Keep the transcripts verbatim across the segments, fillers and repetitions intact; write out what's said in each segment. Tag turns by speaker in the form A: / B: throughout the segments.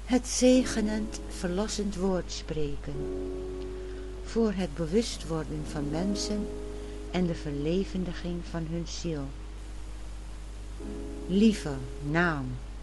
A: het zegenend, verlossend woord spreken, voor het bewust worden van mensen en de verlevendiging van hun ziel. Lieve naam,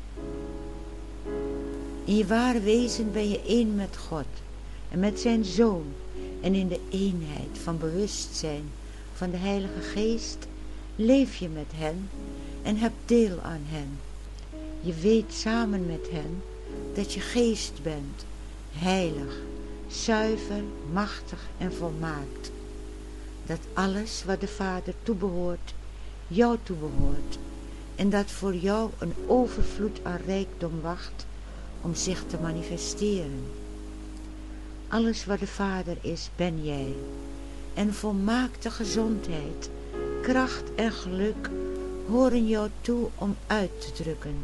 A: in je ware wezen ben je één met God en met zijn Zoon en in de eenheid van bewustzijn van de Heilige Geest leef je met hen en hebt deel aan hen. Je weet samen met hen dat je geest bent, heilig, zuiver, machtig en volmaakt. Dat alles wat de Vader toebehoort, jou toebehoort en dat voor jou een overvloed aan rijkdom wacht om zich te manifesteren. Alles wat de Vader is, ben jij, en volmaakte gezondheid, kracht en geluk horen jou toe om uit te drukken.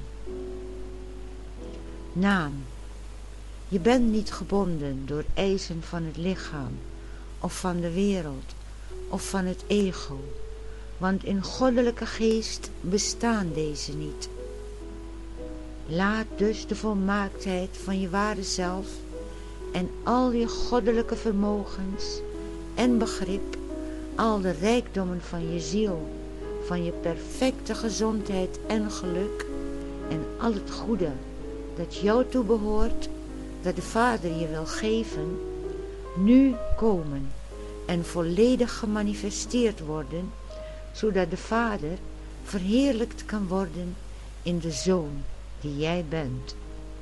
A: Naam, je bent niet gebonden door eisen van het lichaam, of van de wereld, of van het ego, want in goddelijke geest bestaan deze niet. Laat dus de volmaaktheid van je ware zelf en al je goddelijke vermogens en begrip, al de rijkdommen van je ziel, van je perfecte gezondheid en geluk en al het goede dat jou toebehoort, dat de Vader je wil geven, nu komen en volledig gemanifesteerd worden, zodat de Vader verheerlijkt kan worden in de Zoon die jij bent.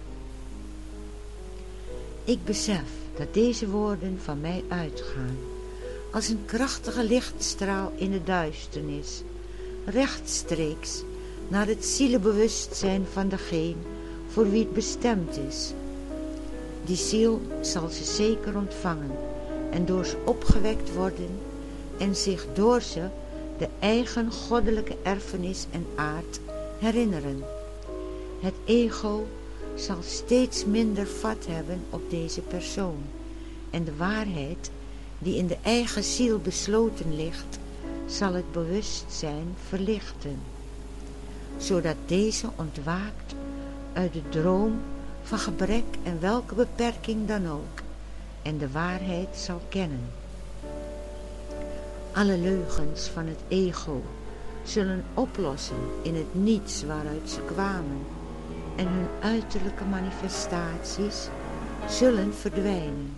A: Ik besef dat deze woorden van mij uitgaan als een krachtige lichtstraal in de duisternis, rechtstreeks naar het zielenbewustzijn van degene voor wie het bestemd is. Die ziel zal ze zeker ontvangen en door ze opgewekt worden en zich door ze de eigen goddelijke erfenis en aard herinneren. Het ego zal steeds minder vat hebben op deze persoon en de waarheid die in de eigen ziel besloten ligt, zal het bewustzijn verlichten, zodat deze ontwaakt uit de droom van gebrek en welke beperking dan ook en de waarheid zal kennen. Alle leugens van het ego zullen oplossen in het niets waaruit ze kwamen en hun uiterlijke manifestaties zullen verdwijnen.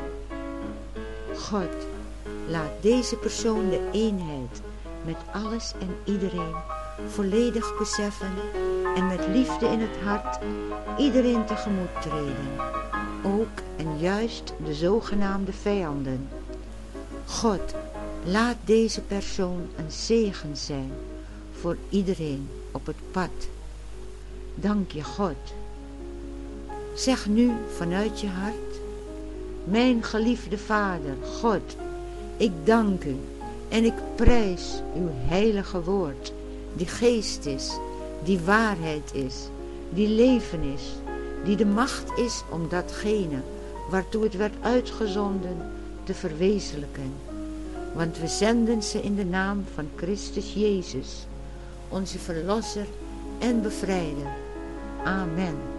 A: God, laat deze persoon de eenheid met alles en iedereen volledig beseffen en met liefde in het hart iedereen tegemoet treden, ook en juist de zogenaamde vijanden. God, laat deze persoon een zegen zijn voor iedereen op het pad. Dank je, God. Zeg nu vanuit je hart: mijn geliefde Vader, God, ik dank u en ik prijs uw heilige woord, die geest is, die waarheid is, die leven is, die de macht is om datgene waartoe het werd uitgezonden te verwezenlijken. Want we zenden ze in de naam van Christus Jezus, onze Verlosser en Bevrijder. Amen.